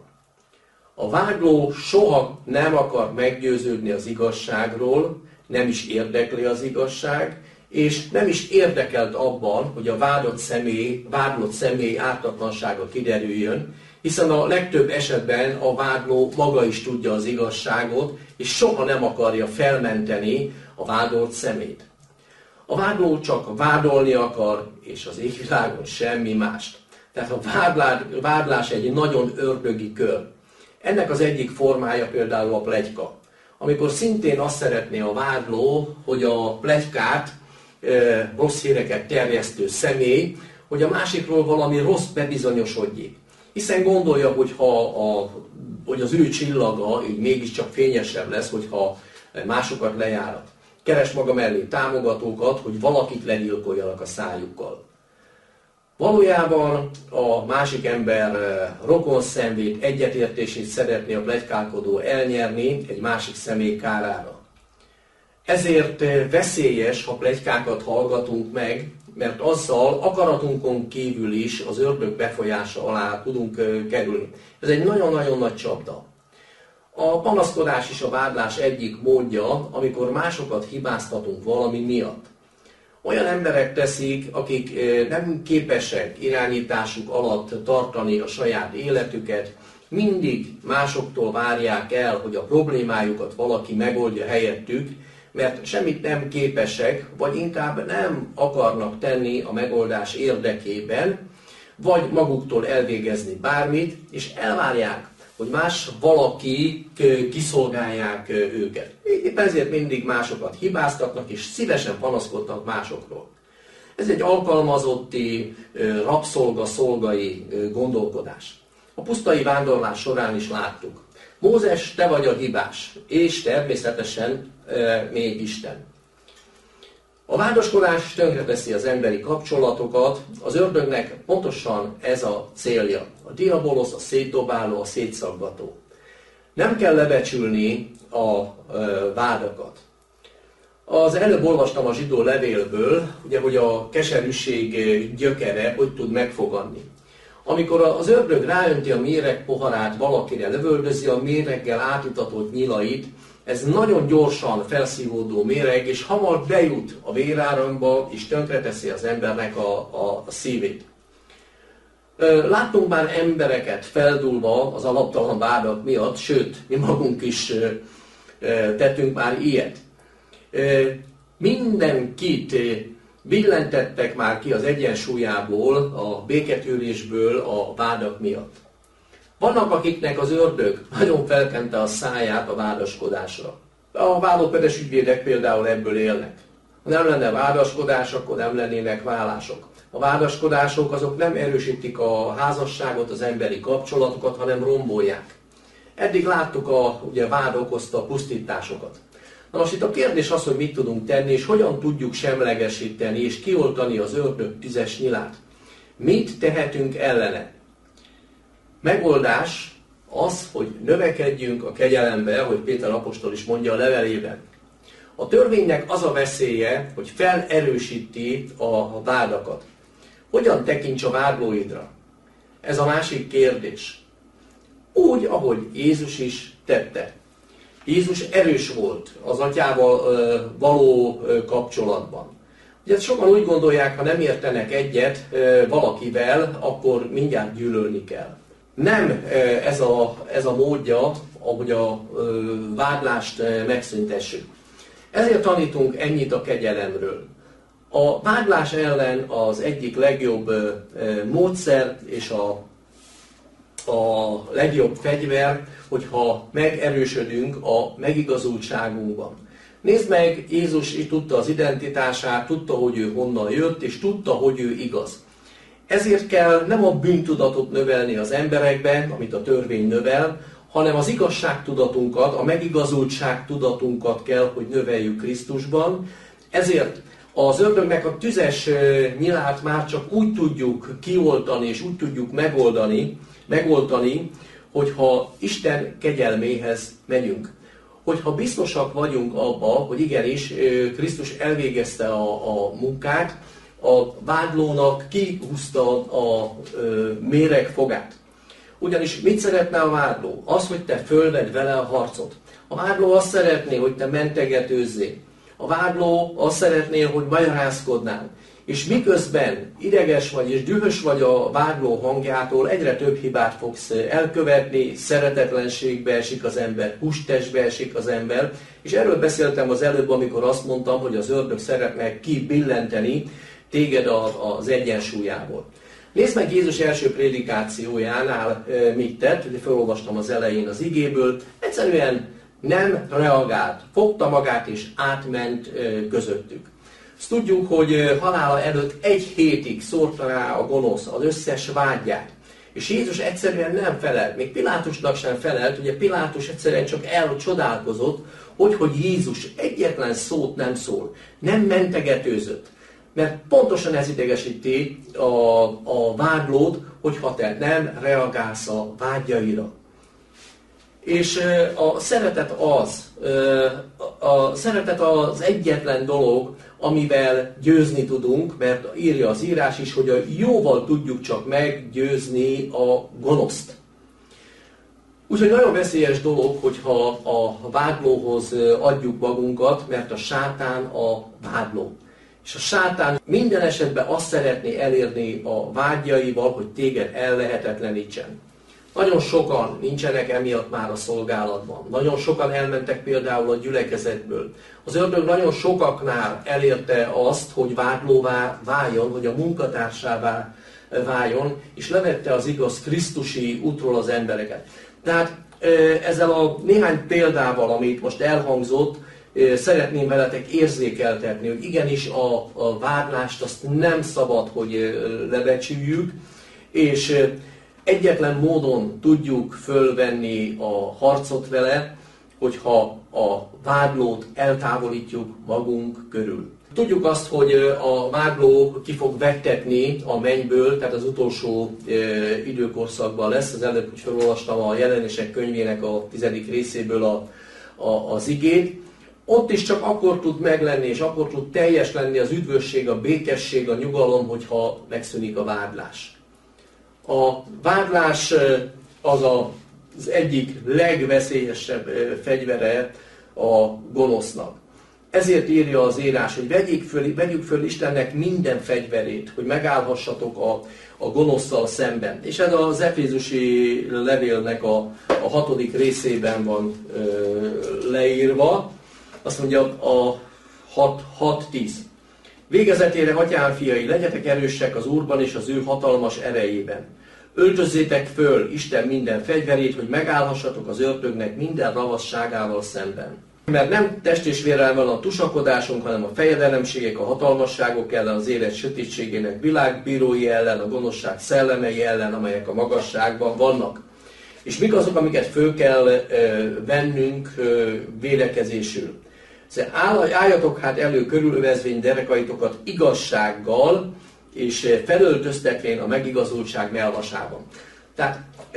A vádló soha nem akar meggyőződni az igazságról, nem is érdekli az igazság, és nem is érdekelt abban, hogy a vádott személy, vádlott személy ártatlansága kiderüljön, hiszen a legtöbb esetben a vádló maga is tudja az igazságot, és soha nem akarja felmenteni a vádolt szemét. A vádló csak vádolni akar, és az égvilágon semmi mást. Tehát a vádlás egy nagyon ördögi kör. Ennek az egyik formája például a pletyka. Amikor szintén azt szeretné a vádló, hogy a pletykát, e, rossz híreket terjesztő személy, hogy a másikról valami rossz bebizonyosodjék. Hiszen gondolja, hogy, ha a, hogy az ő csillaga így mégiscsak fényesebb lesz, hogyha másokat lejárat. Keres maga mellé támogatókat, hogy valakit legyilkoljanak a szájukkal. Valójában a másik ember rokonszenvét, egyetértését szeretné a pletykálkodó elnyerni egy másik személy kárára. Ezért veszélyes, ha pletykákat hallgatunk meg, mert azzal akaratunkon kívül is az ördög befolyása alá tudunk kerülni. Ez egy nagyon-nagyon nagy csapda. A panaszkodás is a vádlás egyik módja, amikor másokat hibáztatunk valami miatt. Olyan emberek teszik, akik nem képesek irányításuk alatt tartani a saját életüket, mindig másoktól várják el, hogy a problémájukat valaki megoldja helyettük, mert semmit nem képesek, vagy inkább nem akarnak tenni a megoldás érdekében, vagy maguktól elvégezni bármit, és elvárják, hogy más valaki kiszolgálják őket. Éppen ezért mindig másokat hibáztatnak, és szívesen panaszkodnak másokról. Ez egy alkalmazotti, rabszolga-szolgai gondolkodás. A pusztai vándorlás során is láttuk. Mózes, te vagy a hibás, és természetesen e, még Isten. A vádaskodás tönkreteszi az emberi kapcsolatokat, az ördögnek pontosan ez a célja. A diabolosz, a szétdobáló, a szétszaggató. Nem kell lebecsülni a e, vádakat. Az előbb olvastam a zsidó levélből, ugye, hogy a keserűség gyökere hogy tud megfogadni. Amikor az ördög ráönti a méreg poharát valakire, lövöldözi a méreggel átitatott nyilait, Ez nagyon gyorsan felszívódó méreg, és hamar bejut a véráramba, és tönkreteszi az embernek a, a szívét. Láttunk már embereket feldúlva az alaptalan vádak miatt, sőt, mi magunk is tettünk már ilyet. Mindenkit billentettek már ki az egyensúlyából, a béketűrésből a vádak miatt. Vannak, akiknek az ördög nagyon felkente a száját a vádaskodásra. A vállóperes ügyvédek például ebből élnek. Ha nem lenne vádaskodás, akkor nem lennének vállások. A vádaskodások azok nem erősítik a házasságot, az emberi kapcsolatokat, hanem rombolják. Eddig láttuk a ugye, vád okozta a pusztításokat. Na most itt a kérdés az, hogy mit tudunk tenni, és hogyan tudjuk semlegesíteni és kioltani az ördög tüzes nyilát. Mit tehetünk ellene? Megoldás az, hogy növekedjünk a kegyelembe, ahogy Péter apostol is mondja a levelében. A törvénynek az a veszélye, hogy felerősíti a vádakat. Hogyan tekints a vádlóidra? Ez a másik kérdés. Úgy, ahogy Jézus is tette. Jézus erős volt az atyával való kapcsolatban. Ugye sokan úgy gondolják, ha nem értenek egyet valakivel, akkor mindjárt gyűlölni kell. Nem ez a, ez a módja, ahogy a vádlást megszüntessük. Ezért tanítunk ennyit a kegyelemről. A vádlás ellen az egyik legjobb módszer és a, a legjobb fegyver, hogyha megerősödünk a megigazultságunkban. Nézd meg, Jézus is tudta az identitását, tudta, hogy ő honnan jött, és tudta, hogy ő igaz. Ezért kell nem a bűntudatot növelni az emberekben, amit a törvény növel, hanem az igazságtudatunkat, a megigazultságtudatunkat kell, hogy növeljük Krisztusban. Ezért az ördögnek a tüzes nyilát már csak úgy tudjuk kioltani, és úgy tudjuk megoldani, megoldani, hogyha Isten kegyelméhez megyünk. Hogyha biztosak vagyunk abba, hogy igenis Krisztus elvégezte a, a munkát, a vádlónak kihúzta a, a méregfogát. Ugyanis mit szeretne a vádló? Az, hogy te fölvedd vele a harcot. A vádló azt szeretné, hogy te mentegetőzzél. A vádló azt szeretné, hogy magyarázkodnál. És miközben ideges vagy és dühös vagy a vádló hangjától, egyre több hibát fogsz elkövetni, szeretetlenségbe esik az ember, hústestbe esik az ember. És erről beszéltem az előbb, amikor azt mondtam, hogy az ördög szeretne kibillenteni téged az egyensúlyából. Nézd meg Jézus első prédikációjánál mit tett, ugye felolvastam az elején az igéből, egyszerűen nem reagált, fogta magát és átment közöttük. Azt tudjuk, hogy halála előtt egy hétig szórta rá a gonosz az összes vágyát. És Jézus egyszerűen nem felelt, még Pilátusnak sem felelt, ugye Pilátus egyszerűen csak elcsodálkozott, hogy, hogy Jézus egyetlen szót nem szól, nem mentegetőzött. Mert pontosan ez idegesíti a, a vádlót, hogyha te nem reagálsz a vágyaira. És a szeretet az, a szeretet az egyetlen dolog, amivel győzni tudunk, mert írja az írás is, hogy a jóval tudjuk csak meggyőzni a gonoszt. Úgyhogy nagyon veszélyes dolog, hogyha a vádlóhoz adjuk magunkat, mert a sátán a vádló. És a sátán minden esetben azt szeretné elérni a vágyaival, hogy téged ellehetetlenítsen. Nagyon sokan nincsenek emiatt már a szolgálatban. Nagyon sokan elmentek például a gyülekezetből. Az ördög nagyon sokaknál elérte azt, hogy vádlóvá váljon, hogy a munkatársává váljon, és levette az igaz krisztusi útról az embereket. Tehát ezzel a néhány példával, amit most elhangzott, szeretném veletek érzékeltetni, hogy igenis a, a vádlást azt nem szabad, hogy lebecsüljük, és egyetlen módon tudjuk fölvenni a harcot vele, hogyha a vádlót eltávolítjuk magunk körül. Tudjuk azt, hogy a vádló ki fog vettetni a mennyből, tehát az utolsó időkorszakban lesz. Az előbb, hogy felolvastam a Jelenések könyvének a tizedik részéből a, a, az igét. Ott is csak akkor tud meglenni, és akkor tud teljes lenni az üdvösség, a békesség, a nyugalom, hogyha megszűnik a vádlás. A vádlás az a, az egyik legveszélyesebb fegyvere a gonosznak. Ezért írja az írás, hogy vegyék föl, vegyük föl Istennek minden fegyverét, hogy megállhassatok a, a gonoszszal szemben. És ez az Efézusi levélnek a, a hatodik részében van ö, leírva. Azt mondja a hat tíz. Végezetére, atyám fiai, legyetek erősek az Úrban és az ő hatalmas erejében. Öltözzétek föl Isten minden fegyverét, hogy megállhassatok az ördögnek minden ravasságával szemben. Mert nem test és vérrel van a tusakodásunk, hanem a fejedelemségek, a hatalmasságok ellen, az élet sötétségének világbírói ellen, a gonoszság szellemei ellen, amelyek a magasságban vannak. És mik azok, amiket föl kell ö, vennünk ö, védekezésül? Álljatok hát elő körülövezvény derekaitokat igazsággal, és felöltöztetvén a megigazultság melvasában. Tehát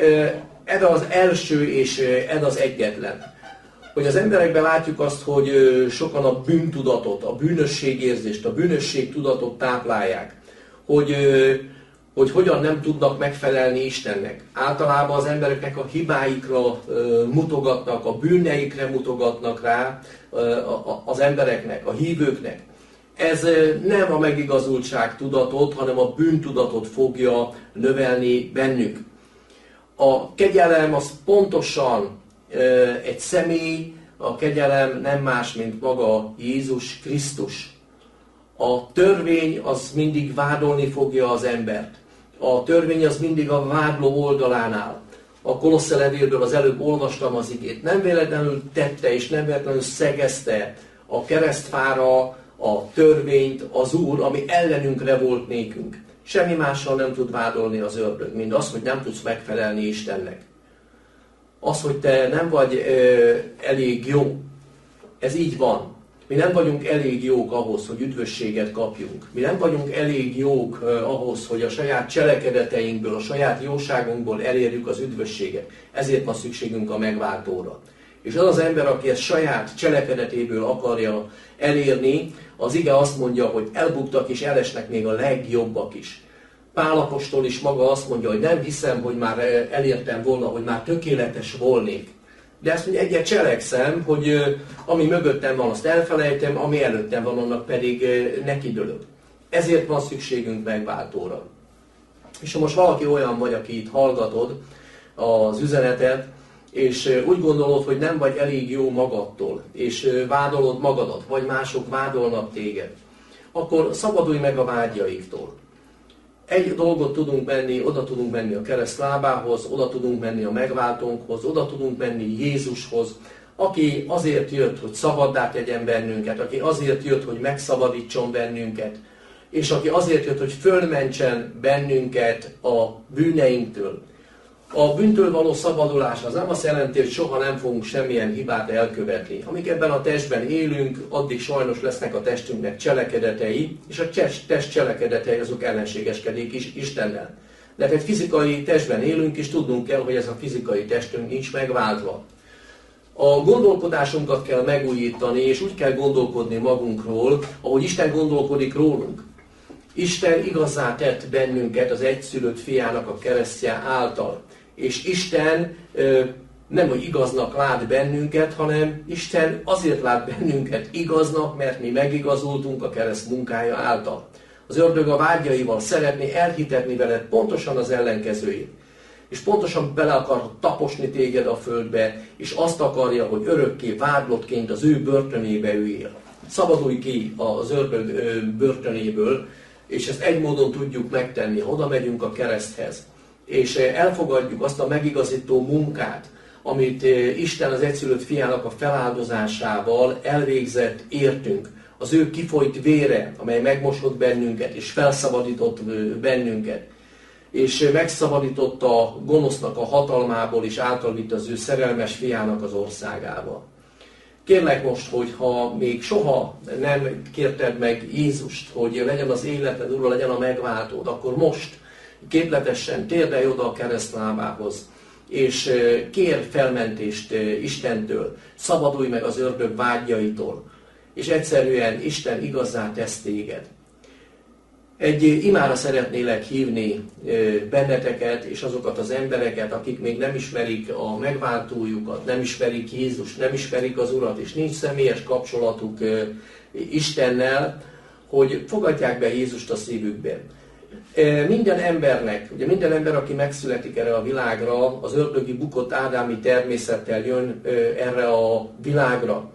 ez az első, és ez az egyetlen. Hogy az emberekben látjuk azt, hogy sokan a bűntudatot, a bűnösségérzést, a bűnösségtudatot táplálják. Hogy, hogy hogyan nem tudnak megfelelni Istennek. Általában az embereknek a hibáikra mutogatnak, a bűneikre mutogatnak rá az embereknek, a hívőknek. Ez nem a megigazultság tudatot, hanem a bűntudatot fogja növelni bennük. A kegyelem az pontosan egy személy, a kegyelem nem más, mint maga Jézus Krisztus. A törvény az mindig vádolni fogja az embert. A törvény az mindig a vádló oldalán áll. A Kolosse levélből az előbb olvastam az igét. Nem véletlenül tette és nem véletlenül szegezte a keresztfára a törvényt az Úr, ami ellenünkre volt nékünk. Semmi mással nem tud vádolni az ördög, mint az, hogy nem tudsz megfelelni Istennek. Az, hogy te nem vagy ö, elég jó, ez így van. Mi nem vagyunk elég jók ahhoz, hogy üdvösséget kapjunk. Mi nem vagyunk elég jók uh, ahhoz, hogy a saját cselekedeteinkből, a saját jóságunkból elérjük az üdvösséget. Ezért van szükségünk a megváltóra. És az az ember, aki ezt saját cselekedetéből akarja elérni, az ige azt mondja, hogy elbuktak és elesnek még a legjobbak is. Pál apostol is maga azt mondja, hogy nem hiszem, hogy már elértem volna, hogy már tökéletes volnék. De ezt mondja, egyet cselekszem, hogy ami mögöttem van, azt elfelejtem, ami előttem van, annak pedig nekidőlök. Ezért van szükségünk megváltóra. És ha most valaki olyan vagy, aki itt hallgatod az üzenetet, és úgy gondolod, hogy nem vagy elég jó magadtól, és vádolod magadat, vagy mások vádolnak téged, akkor szabadulj meg a vágyaiktól. Egy dolgot tudunk menni, oda tudunk menni a kereszt lábához, oda tudunk menni a megváltónkhoz, oda tudunk menni Jézushoz, aki azért jött, hogy szabaddá tegyen bennünket, aki azért jött, hogy megszabadítson bennünket, és aki azért jött, hogy fölmentsen bennünket a bűneinktől. A bűntől való szabadulás az nem azt jelenti, hogy soha nem fogunk semmilyen hibát elkövetni. Amíg ebben a testben élünk, addig sajnos lesznek a testünknek cselekedetei, és a test cselekedetei azok ellenségeskedik is Istennel. De egy fizikai testben élünk, és tudnunk kell, hogy ez a fizikai testünk nincs megváltva. A gondolkodásunkat kell megújítani, és úgy kell gondolkodni magunkról, ahogy Isten gondolkodik rólunk. Isten igazzá tett bennünket az egyszülött fiának a keresztje által. És Isten nem, hogy igaznak lát bennünket, hanem Isten azért lát bennünket igaznak, mert mi megigazultunk a kereszt munkája által. Az ördög a vágyaival szeretné elhitetni veled pontosan az ellenkezőjét. És pontosan bele akar taposni téged a földbe, és azt akarja, hogy örökké vádlottként az ő börtönébe üljél. Szabadulj ki az ördög börtönéből, és ezt egy módon tudjuk megtenni, oda megyünk a kereszthez, és elfogadjuk azt a megigazító munkát, amit Isten az egyszülött fiának a feláldozásával elvégzett értünk. Az ő kifolyt vére, amely megmosott bennünket, és felszabadított bennünket, és megszabadította a gonosznak a hatalmából, és átvitt az ő szerelmes fiának az országába. Kérlek most, hogy ha még soha nem kérted meg Jézust, hogy legyen az életed ura, legyen a megváltód, akkor most képletesen térdelj oda a keresztlábához, és kér felmentést Istentől, szabadulj meg az ördög vágyaitól, és egyszerűen Isten igazzá tesz téged. Egy imára szeretnélek hívni benneteket és azokat az embereket, akik még nem ismerik a megváltójukat, nem ismerik Jézust, nem ismerik az Urat, és nincs személyes kapcsolatuk Istennel, hogy fogadják be Jézust a szívükbe. Minden embernek, ugye minden ember, aki megszületik erre a világra, az ördögi bukott ádámi természettel jön erre a világra.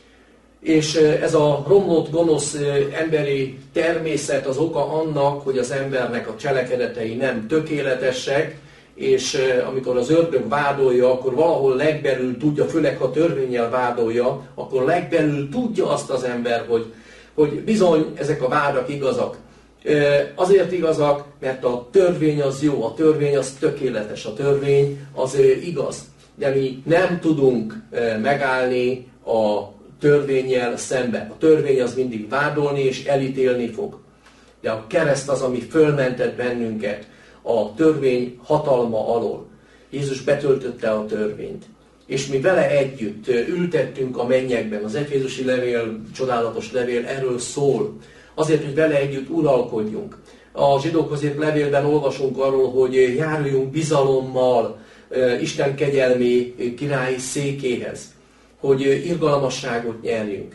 És ez a romlott, gonosz emberi természet az oka annak, hogy az embernek a cselekedetei nem tökéletesek, és amikor az ördög vádolja, akkor valahol legbelül tudja, főleg ha törvénnyel vádolja, akkor legbelül tudja azt az ember, hogy, hogy bizony ezek a vádak igazak. Azért igazak, mert a törvény az jó, a törvény az tökéletes, a törvény az igaz. De mi nem tudunk megállni a törvénnyel szemben. A törvény az mindig vádolni és elítélni fog. De a kereszt az, ami fölmentett bennünket a törvény hatalma alól. Jézus betöltötte a törvényt. És mi vele együtt ültettünk a mennyekben. Az Efézusi levél, csodálatos levél erről szól. Azért, hogy vele együtt uralkodjunk. A zsidókhoz írt levélben olvasunk arról, hogy járuljunk bizalommal Isten kegyelmi királyi székéhez, hogy irgalmasságot nyerjünk.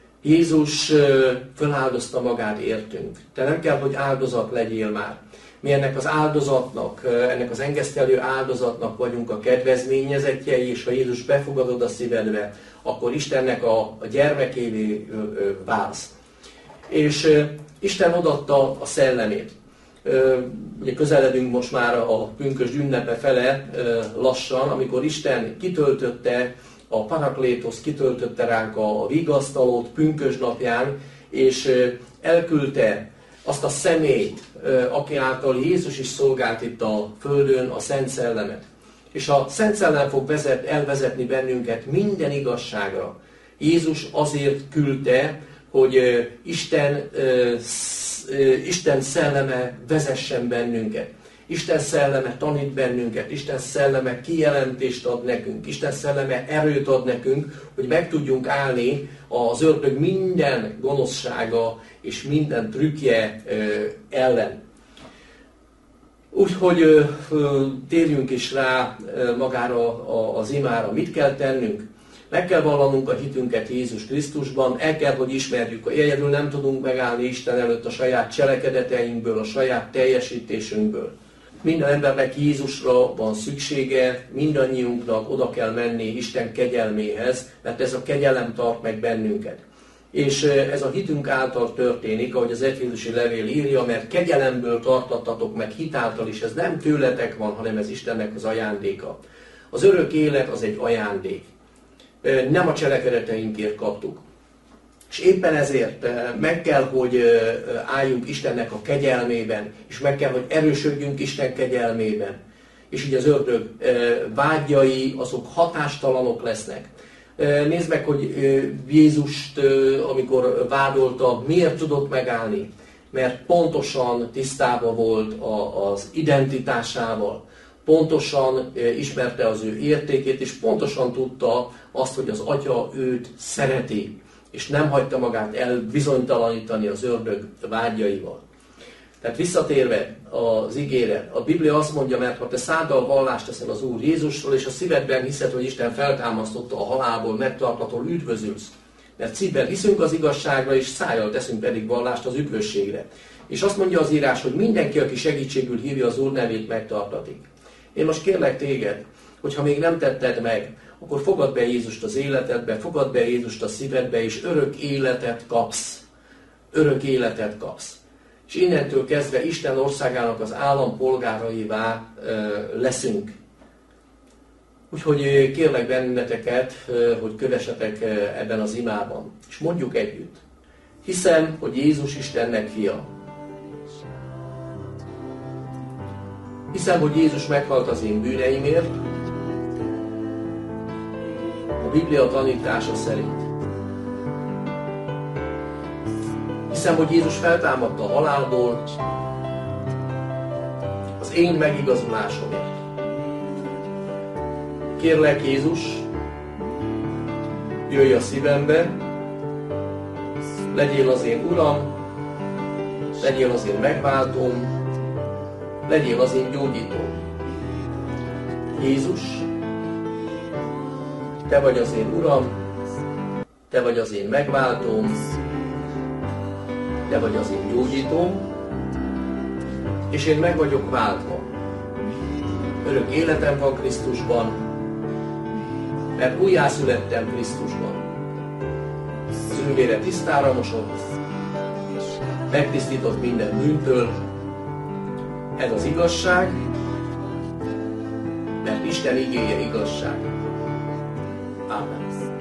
Jézus föláldozta magát értünk. Te nem kell, hogy áldozat legyél már. Mi ennek az áldozatnak, ennek az engesztelő áldozatnak vagyunk a kedvezményezettjei, és ha Jézus befogadod a szívedbe, akkor Istennek a, a gyermekévé válsz. És Isten odaadta a szellemét. Ugye közeledünk most már a pünkösd ünnepe fele lassan, amikor Isten kitöltötte a Paraklétosz, kitöltötte ránk a vigasztalót pünkösd napján, és elküldte azt a személyt, aki által Jézus is szolgált itt a földön, a Szent Szellemet. És a Szent Szellem fog vezet, elvezetni bennünket minden igazságra. Jézus azért küldte, hogy Isten, Isten szelleme vezessen bennünket. Isten szelleme tanít bennünket, Isten szelleme kijelentést ad nekünk, Isten szelleme erőt ad nekünk, hogy meg tudjunk állni az ördög minden gonoszsága és minden trükkje ellen. Úgyhogy térjünk is rá magára az imára. Mit kell tennünk? Meg kell vallanunk a hitünket Jézus Krisztusban, el kell, hogy ismerjük, hogy egyedül nem tudunk megállni Isten előtt a saját cselekedeteinkből, a saját teljesítésünkből. Minden embernek Jézusra van szüksége, mindannyiunknak oda kell menni Isten kegyelméhez, mert ez a kegyelem tart meg bennünket. És ez a hitünk által történik, ahogy az Efézusi levél írja, mert kegyelemből tartattatok meg hitáltal is, ez nem tőletek van, hanem ez Istennek az ajándéka. Az örök élet az egy ajándék. Nem a cselekedeteinkért kaptuk. És éppen ezért meg kell, hogy álljunk Istennek a kegyelmében, és meg kell, hogy erősödjünk Isten kegyelmében. És így az ördög vágyai, azok hatástalanok lesznek. Nézd meg, hogy Jézust, amikor vádolta, miért tudott megállni? Mert pontosan tisztában volt az identitásával, pontosan ismerte az ő értékét, és pontosan tudta azt, hogy az Atya őt szereti, és nem hagyta magát elbizonytalanítani az ördög vágyaival. Tehát visszatérve az igére, a Biblia azt mondja, mert ha te száddal vallást teszel az Úr Jézusról, és a szívedben hiszed, hogy Isten feltámasztotta a halálból, megtartatól üdvözülsz. Mert szívben hiszünk az igazságra, és szájjal teszünk pedig vallást az üdvösségre. És azt mondja az írás, hogy mindenki, aki segítségül hívja az Úr nevét, megtartatik. Én most kérlek téged, hogyha még nem tetted meg, akkor fogadd be Jézust az életedbe, fogadd be Jézust a szívedbe, és örök életet kapsz. Örök életet kapsz. És innentől kezdve Isten országának az állampolgáraivá leszünk. Úgyhogy kérlek benneteket, hogy kövessetek ebben az imában. És mondjuk együtt. Hiszem, hogy Jézus Istennek fia. Hiszem, hogy Jézus meghalt az én bűneimért, a Biblia tanítása szerint. Hiszem, hogy Jézus feltámadta a halálból az én megigazulásomért. Kérlek, Jézus, jöjj a szívembe, legyél az én Uram, legyél az én megváltóm, legyél az én gyógyítóm. Jézus, Te vagy az én Uram, Te vagy az én megváltóm, Te vagy az én gyógyítóm, és én meg vagyok váltva. Örök életem van Krisztusban, mert újjászülettem Krisztusban. Az ő vére tisztára mosott, megtisztított minden bűntől. Ez az igazság, mert Isten igéje igazság. Amen.